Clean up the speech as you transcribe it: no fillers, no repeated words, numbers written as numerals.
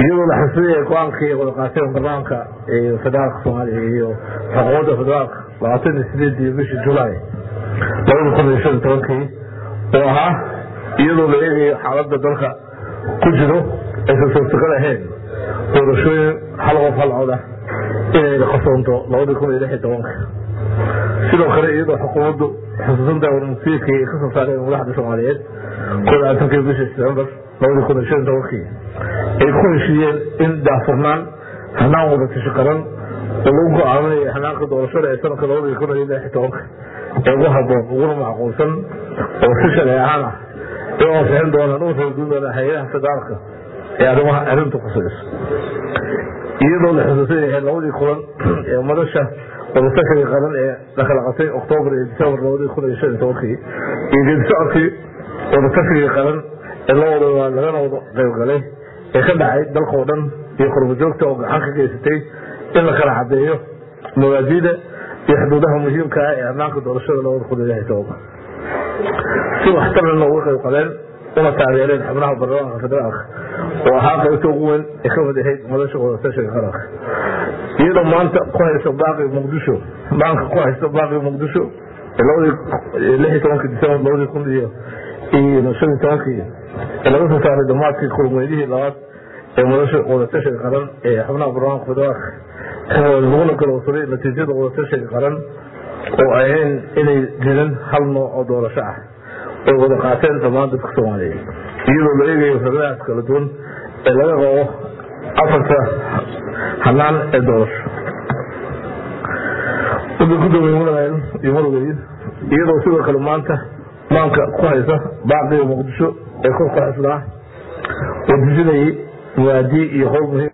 iyadoo la xasuusiyo go'aankii wada qaateen barnaamijka federaalka Soomaaliya iyo xuquuqda federaalka 28 bishii July 2015 oo ahaa iyadoo la eegayo xaaladda dalka ku jiro ay suurtagal ahayn doorashooyin hal qof hal cod ah inay qasoonto 2016 sidoo kale iyadoo xukuumaddu xusuusinta warmasiirka ay ka soo saareen madaxda Soomaaliyeed 19 bishii December 2015 ay ku heshiiyeen in daafurnaan hanaan wada tashaqaran oo lagu go'aamiyay hanaanka doorashada ee sanadka 2016 ee ugu habboon uguna macquulsan oo si sharci ahaan ah oo faham doonaan oo soo gudbada hay'adaha federaalka ee arrimaha arrinta ku saabsan iyadoo la xusuusinayo labadii kulan ee madasha wadashada qaran ee la kala qatay October iyo December 2015 iyo geedka-socodkii wadashada qaran ee laga wada qaybgalay ee ka dhacay dalka oo dhan iyo qurbo joogta oo gacan ka geysatay in la kala cadeeyo muwaadiniinta iyo xuduudaha muhiimka ah ee ammaanka doorashada 2016 si waxtar loogu qayb qaadeen una taageereen xubnaha baarlamaanka federaalka oo ahaa qaybta ugu weyn ee ka wada ahayd madasha wadashada qaranka iyadoo maanta ku hayso baaqi Muqdisho banka ku hayso baaqi Muqdisho 16 December 2015 laga soo saaray dhammaadkii kulmeedihii labaad ee madasha wadashada qaran ee xubnaha baarlamaanka federaalka oo lagu kala waday natiijada wadashada qaran oo ayeen inay jiraan hal nooc oo doorasho ah oo wada qaateen dhammaan dadka Soomaaliyeed iyadoo la eegayo federaalka kala duwan ee laga qabo afarta hanaan ee doorasho iyadoo sidoo kale maanta maanka ku haysa baaqi Muqdisho ee kor ka xisnaa wadajinay muwaadiniin iyo qof